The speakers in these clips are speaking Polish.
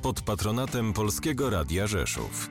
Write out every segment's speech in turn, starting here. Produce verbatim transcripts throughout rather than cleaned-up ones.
pod patronatem Polskiego Radia Rzeszów.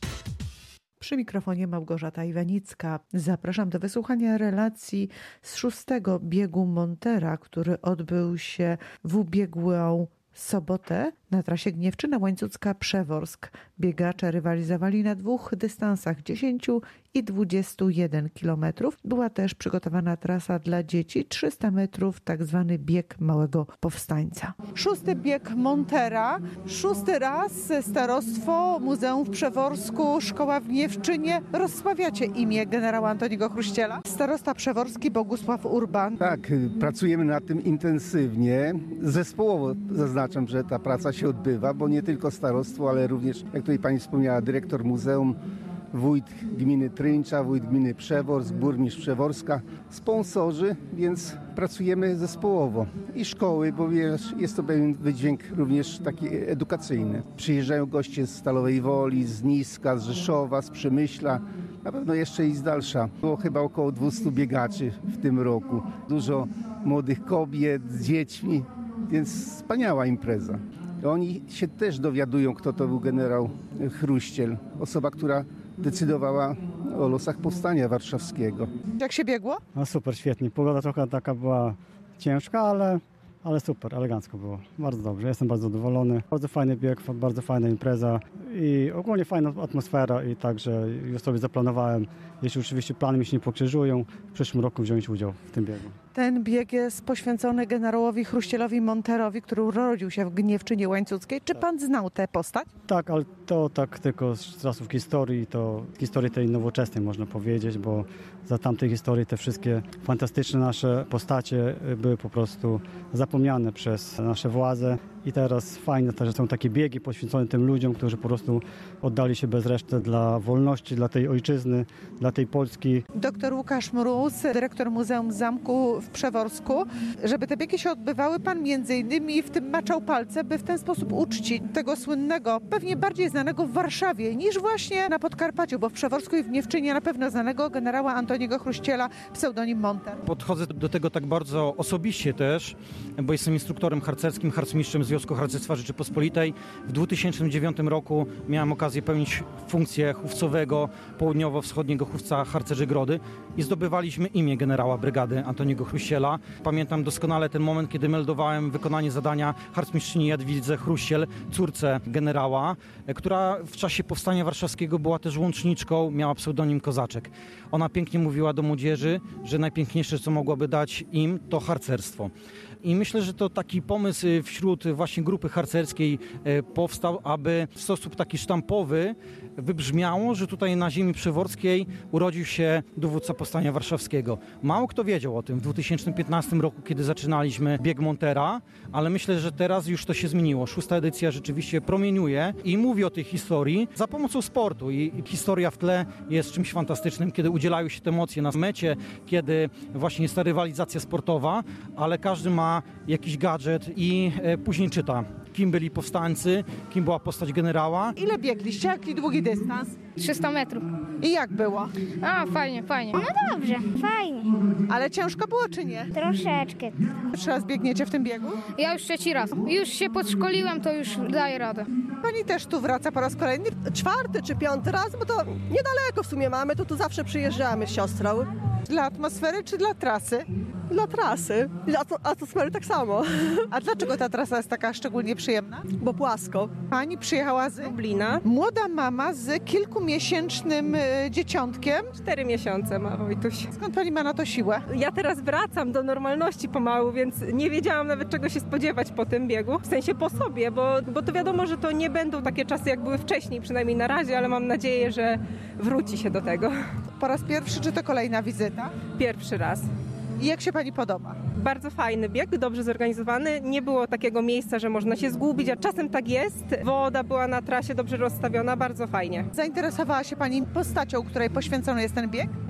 Przy mikrofonie Małgorzata Iwanicka. Zapraszam do wysłuchania relacji z szóstego biegu Montera, który odbył się w ubiegłą sobotę na trasie Gniewczyna-Łańcucka-Przeworsk. Biegacze rywalizowali na dwóch dystansach dziesięciu i dwudziestu jeden kilometrów. Była też przygotowana trasa dla dzieci, trzysta metrów, tak zwany bieg małego powstańca. Szósty bieg Montera, szósty raz starostwo, Muzeum w Przeworsku, szkoła w Gniewczynie. Rozsławiacie imię generała Antoniego Chruściela. Starosta przeworski Bogusław Urban. Tak, pracujemy nad tym intensywnie. Zespołowo zaznaczam, że ta praca się odbywa, bo nie tylko starostwo, ale również, jak tutaj pani wspomniała, dyrektor muzeum, wójt gminy Tryncza, wójt gminy Przeworsk, burmistrz Przeworska, sponsorzy, więc pracujemy zespołowo. I szkoły, bo wiesz, jest to pewien wydźwięk również taki edukacyjny. Przyjeżdżają goście z Stalowej Woli, z Niska, z Rzeszowa, z Przemyśla, na pewno jeszcze i z dalsza. Było chyba około dwustu biegaczy w tym roku. Dużo młodych kobiet z dziećmi, więc wspaniała impreza. Oni się też dowiadują, kto to był generał Chruściel. Osoba, która decydowała o losach powstania warszawskiego. Jak się biegło? No super, świetnie. Pogoda trochę taka była ciężka, ale, ale super, elegancko było. Bardzo dobrze, jestem bardzo zadowolony. Bardzo fajny bieg, bardzo fajna impreza i ogólnie fajna atmosfera i także już sobie zaplanowałem, jeśli oczywiście plany mi się nie pokrzyżują, w przyszłym roku wziąć udział w tym biegu. Ten bieg jest poświęcony generałowi Chruścielowi Monterowi, który urodził się w Gniewczynie Łańcuckiej. Czy pan znał tę postać? Tak, ale to tak tylko z czasów historii, to historii tej nowoczesnej można powiedzieć, bo za tamtej historii te wszystkie fantastyczne nasze postacie były po prostu zapomniane przez nasze władze. I teraz fajne też są takie biegi poświęcone tym ludziom, którzy po prostu oddali się bez reszty dla wolności, dla tej ojczyzny, dla tej Polski. Doktor Łukasz Mróz, dyrektor Muzeum Zamku w Przeworsku. Żeby te biegi się odbywały, pan między innymi w tym maczał palce, by w ten sposób uczcić tego słynnego, pewnie bardziej znanego w Warszawie niż właśnie na Podkarpaciu, bo w Przeworsku i w Gniewczynie na pewno znanego generała Antoniego Chruściela, pseudonim Monter. Podchodzę do tego tak bardzo osobiście też, bo jestem instruktorem harcerskim, harcmistrzem Związku Harcerstwa Rzeczypospolitej. W dwa tysiące dziewiątym roku miałem okazję pełnić funkcję chówcowego południowo-wschodniego chówca harcerzy Grody i zdobywaliśmy imię generała brygady Antoniego Chruściela. Pamiętam doskonale ten moment, kiedy meldowałem wykonanie zadania harcmistrzyni Jadwidze Chruściel, córce generała, która w czasie powstania warszawskiego była też łączniczką, miała pseudonim Kozaczek. Ona pięknie mówiła do młodzieży, że najpiękniejsze, co mogłaby dać im, to harcerstwo. I myślę, że to taki pomysł wśród właśnie grupy harcerskiej powstał, aby w sposób taki sztampowy wybrzmiało, że tutaj na ziemi przeworskiej urodził się dowódca powstania warszawskiego. Mało kto wiedział o tym w dwa tysiące piętnastym roku, kiedy zaczynaliśmy bieg Montera, ale myślę, że teraz już to się zmieniło. Szósta edycja rzeczywiście promieniuje i mówi o tej historii za pomocą sportu i historia w tle jest czymś fantastycznym, kiedy udzielają się te emocje na mecie, kiedy właśnie jest ta rywalizacja sportowa, ale każdy ma jakiś gadżet i później czyta, kim byli powstańcy, kim była postać generała. Ile biegliście? Jaki długi dystans? trzysta metrów. I jak było? A, fajnie, fajnie. No dobrze, fajnie. Ale ciężko było czy nie? Troszeczkę. Pierwszy raz biegniecie w tym biegu? Ja już trzeci raz. Już się podszkoliłem, to już daję radę. Pani też tu wraca po raz kolejny? Czwarty czy piąty raz, bo to niedaleko w sumie mamy, to tu zawsze przyjeżdżamy z siostrą. Dla atmosfery czy dla trasy? Dla trasy. Dla atmosfery tak samo. A dlaczego ta trasa jest taka szczególnie przyjemna? Bo płasko. Pani przyjechała z Lublina. Młoda mama z kilkumiesięcznym dzieciątkiem. Cztery miesiące ma Wojtuś. Skąd pani ma na to siłę? Ja teraz wracam do normalności pomału, więc nie wiedziałam nawet czego się spodziewać po tym biegu. W sensie po sobie, bo, bo to wiadomo, że to nie będą takie czasy jak były wcześniej, przynajmniej na razie, ale mam nadzieję, że wróci się do tego. Po raz pierwszy czy to kolejna wizyta? Pierwszy raz. I jak się pani podoba? Bardzo fajny bieg, dobrze zorganizowany. Nie było takiego miejsca, że można się zgubić, a czasem tak jest. Woda była na trasie dobrze rozstawiona, bardzo fajnie. Zainteresowała się pani postacią, której poświęcony jest ten bieg?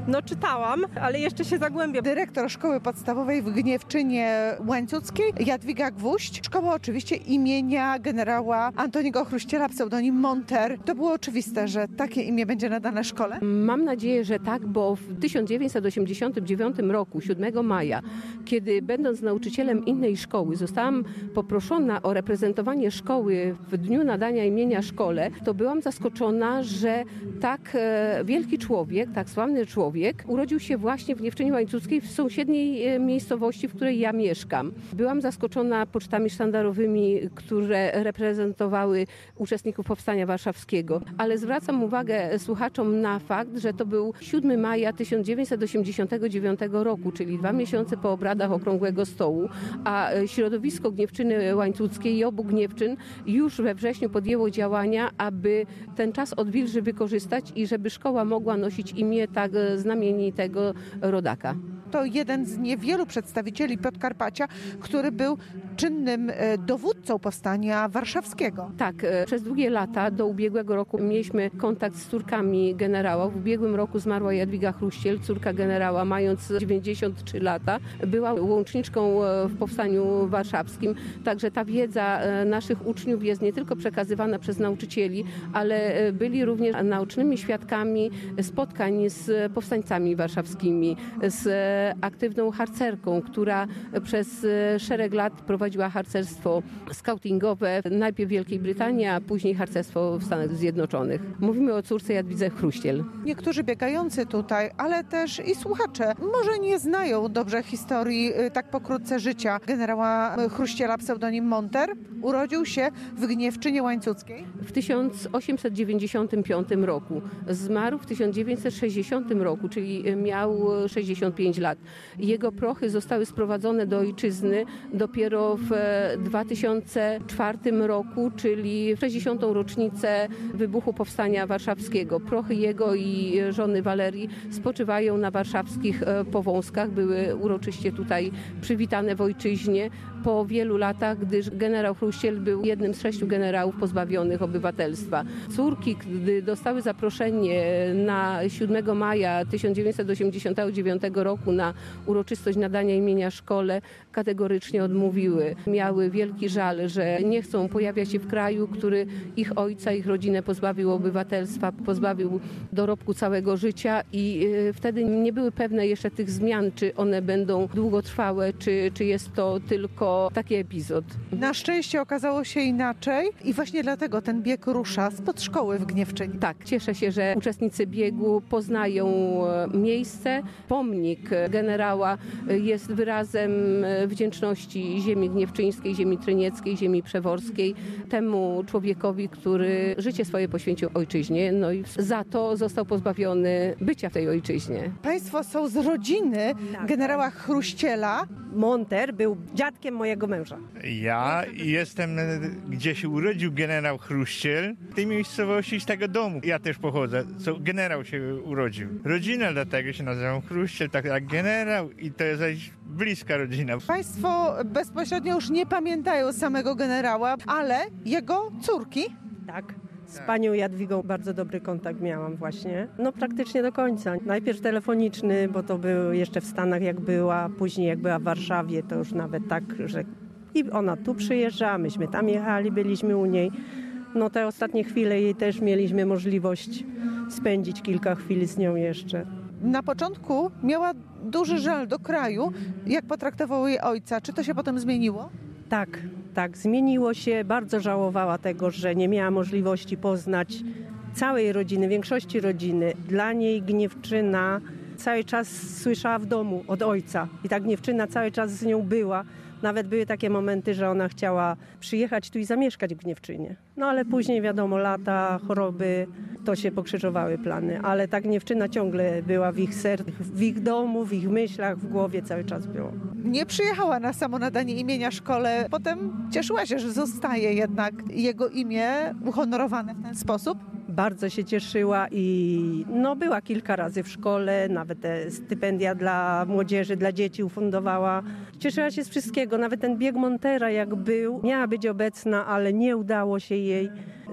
No czytałam, ale jeszcze się zagłębiam. Dyrektor Szkoły Podstawowej w Gniewczynie Łańcuckiej, Jadwiga Gwóźdź. Szkoła oczywiście imienia generała Antoniego Chruściela, pseudonim Monter. To było oczywiste, że takie imię będzie nadane szkole? Mam nadzieję, że tak, bo w tysiąc dziewięćset osiemdziesiątym dziewiątym roku, siódmego maja, kiedy będąc nauczycielem innej szkoły, zostałam poproszona o reprezentowanie szkoły w dniu nadania imienia szkole, to byłam zaskoczona, że tak e, wielki człowiek, tak sławny człowiek urodził się właśnie w Gniewczynie Łańcuckiej, w sąsiedniej e, miejscowości, w której ja mieszkam. Byłam zaskoczona pocztami sztandarowymi, które reprezentowały uczestników Powstania Warszawskiego, ale zwracam uwagę słuchaczom na fakt, że to był siódmego maja tysiąc dziewięćset osiemdziesiątego dziewiątego roku, czyli dwa miesiące po obradach Okrągłego Stołu, a środowisko Gniewczyny Łańcuckiej i obu Gniewczyn już we wrześniu podjęło działania, aby ten czas odwilży wykorzystać i żeby szkoła mogła nosić imię tak znamienitego rodaka. To jeden z niewielu przedstawicieli Podkarpacia, który był czynnym dowódcą Powstania Warszawskiego. Tak, przez długie lata do ubiegłego roku mieliśmy kontakt z córkami generała. W ubiegłym roku zmarła Jadwiga Chruściel, córka generała, mając dziewięćdziesiąt trzy lata. Była łączniczką w Powstaniu Warszawskim, także ta wiedza naszych uczniów jest nie tylko przekazywana przez nauczycieli, ale byli również naocznymi świadkami spotkań z powstańcami warszawskimi, z aktywną harcerką, która przez szereg lat prowadziła harcerstwo skautingowe, najpierw w Wielkiej Brytanii, a później harcerstwo w Stanach Zjednoczonych. Mówimy o córce Jadwidze Chruściel. Niektórzy biegający tutaj, ale też i słuchacze może nie znają dobrze historii, tak pokrótce, życia generała Chruściela, pseudonim Monter. Urodził się w Gniewczynie Łańcuckiej w tysiąc osiemset dziewięćdziesiątym piątym roku. Zmarł w tysiąc dziewięćset sześćdziesiątym roku, czyli miał sześćdziesiąt pięć lat. Jego prochy zostały sprowadzone do ojczyzny dopiero w dwa tysiące czwartym roku, czyli w sześćdziesiątą rocznicę wybuchu Powstania Warszawskiego. Prochy jego i żony Walerii spoczywają na warszawskich Powązkach. Były uroczyście tutaj przywitane w ojczyźnie po wielu latach, gdyż generał Chruściel był jednym z sześciu generałów pozbawionych obywatelstwa. Córki, gdy dostały zaproszenie na siódmego maja tysiąc dziewięćset osiemdziesiątego dziewiątego roku na uroczystość nadania imienia szkole, kategorycznie odmówiły. Miały wielki żal, że nie chcą pojawiać się w kraju, który ich ojca, ich rodzinę pozbawił obywatelstwa, pozbawił dorobku całego życia i wtedy nie były pewne jeszcze tych zmian, czy one będą długotrwałe, czy, czy jest to tylko taki epizod. Na szczęście okazało się inaczej i właśnie dlatego ten bieg rusza spod szkoły w Gniewczynie. Tak, cieszę się, że uczestnicy biegu poznają miejsce. Pomnik generała jest wyrazem wdzięczności ziemi gniewczyńskiej, ziemi trynieckiej, ziemi przeworskiej, temu człowiekowi, który życie swoje poświęcił ojczyźnie, no i za to został pozbawiony bycia w tej ojczyźnie. Państwo są z rodziny generała Chruściela. Monter był dziadkiem mojego męża. Ja jestem, gdzie się urodził generał Chruściel, w tej miejscowości, z tego domu. Ja też pochodzę, co generał się urodził. Rodzina dlatego się nazywa Chruściel, tak jak generał i to jest bliska rodzina. Państwo bezpośrednio już nie pamiętają samego generała, ale jego córki? Tak. Z panią Jadwigą bardzo dobry kontakt miałam właśnie. No praktycznie do końca. Najpierw telefoniczny, bo to był jeszcze w Stanach jak była, później jak była w Warszawie, to już nawet tak, że i ona tu przyjeżdża, myśmy tam jechali, byliśmy u niej. No te ostatnie chwile jej też mieliśmy możliwość spędzić kilka chwil z nią jeszcze. Na początku miała duży żal do kraju. Jak potraktował jej ojca? Czy to się potem zmieniło? Tak, tak, zmieniło się. Bardzo żałowała tego, że nie miała możliwości poznać całej rodziny, większości rodziny. Dla niej Gniewczyna cały czas słyszała w domu od ojca i ta Gniewczyna cały czas z nią była. Nawet były takie momenty, że ona chciała przyjechać tu i zamieszkać w Gniewczynie. No ale później wiadomo, lata, choroby, to się pokrzyżowały plany. Ale ta Gniewczyna ciągle była w ich sercu, w ich domu, w ich myślach, w głowie cały czas było. Nie przyjechała na samo nadanie imienia szkole. Potem cieszyła się, że zostaje jednak jego imię uhonorowane w ten sposób. Bardzo się cieszyła i no, była kilka razy w szkole, nawet te stypendia dla młodzieży, dla dzieci ufundowała. Cieszyła się z wszystkiego, nawet ten bieg Montera jak był, miała być obecna, ale nie udało się jej.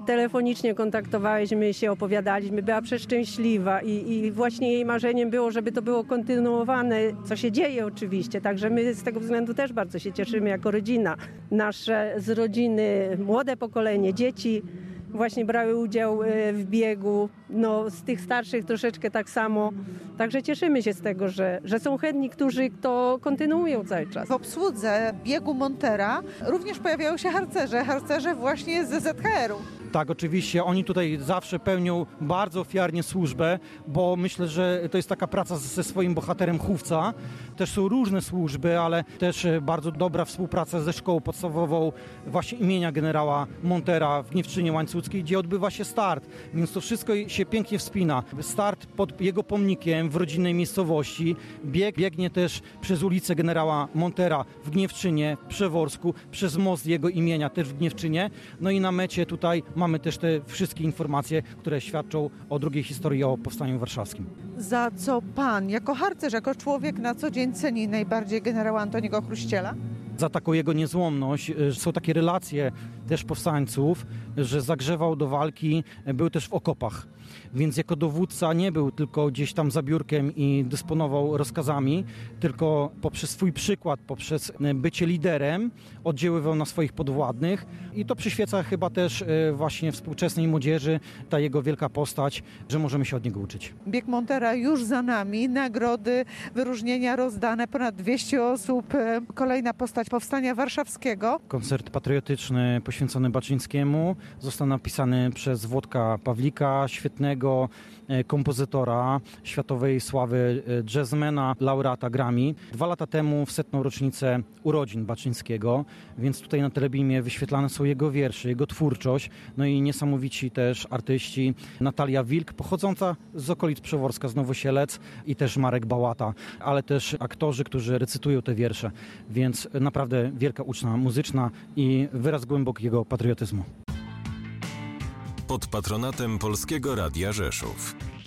telefonicznie kontaktowaliśmy się, opowiadaliśmy, była przeszczęśliwa i, i właśnie jej marzeniem było, żeby to było kontynuowane, co się dzieje oczywiście, także my z tego względu też bardzo się cieszymy jako rodzina. Nasze z rodziny, młode pokolenie, dzieci właśnie brały udział w biegu, no z tych starszych troszeczkę tak samo, także cieszymy się z tego, że, że są chętni, którzy to kontynuują cały czas. W obsłudze biegu Montera również pojawiają się harcerze, harcerze właśnie z Z H R-u. Tak, oczywiście. Oni tutaj zawsze pełnią bardzo ofiarnie służbę, bo myślę, że to jest taka praca ze swoim bohaterem chówca. Też są różne służby, ale też bardzo dobra współpraca ze szkołą podstawową właśnie imienia generała Montera w Gniewczynie Łańcuckiej, gdzie odbywa się start. Więc to wszystko się pięknie wspina. Start pod jego pomnikiem w rodzinnej miejscowości. Bieg biegnie też przez ulicę generała Montera w Gniewczynie, w Przeworsku, przez most jego imienia też w Gniewczynie. No i na mecie tutaj mamy też te wszystkie informacje, które świadczą o drugiej historii, o Powstaniu Warszawskim. Za co pan, jako harcerz, jako człowiek na co dzień ceni najbardziej generała Antoniego Chruściela? Za taką jego niezłomność. Są takie relacje też powstańców, że zagrzewał do walki, był też w okopach. Więc jako dowódca nie był tylko gdzieś tam za biurkiem i dysponował rozkazami, tylko poprzez swój przykład, poprzez bycie liderem oddziaływał na swoich podwładnych i to przyświeca chyba też właśnie współczesnej młodzieży, ta jego wielka postać, że możemy się od niego uczyć. Bieg Montera już za nami, nagrody, wyróżnienia rozdane, ponad dwieście osób, kolejna postać Powstania Warszawskiego. Koncert patriotyczny poświęcony Baczyńskiemu został napisany przez Włodka Pawlika, świetnego kompozytora światowej sławy, jazzmana, laureata Grammy. Dwa lata temu w setną rocznicę urodzin Baczyńskiego, więc tutaj na Telebimie wyświetlane są jego wiersze, jego twórczość, no i niesamowici też artyści. Natalia Wilk, pochodząca z okolic Przeworska, z Nowosielec, i też Marek Bałata, ale też aktorzy, którzy recytują te wiersze, więc naprawdę wielka uczta muzyczna i wyraz głębokiego patriotyzmu. Pod patronatem Polskiego Radia Rzeszów.